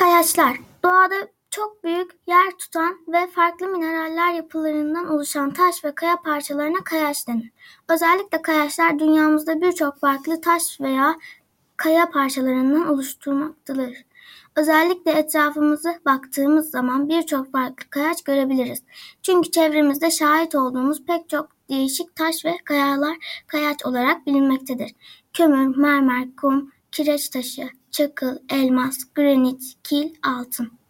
Kayaçlar, doğada çok büyük yer tutan ve farklı mineraller yapılarından oluşan taş ve kaya parçalarına kayaç denir. Özellikle kayaçlar dünyamızda birçok farklı taş veya kaya parçalarından oluşturmaktadır. Özellikle etrafımıza baktığımız zaman birçok farklı kayaç görebiliriz. Çünkü çevremizde şahit olduğumuz pek çok değişik taş ve kayalar kayaç olarak bilinmektedir. Kömür, mermer, kum, kireç taşı, çakıl, elmas, granit, kil, altın.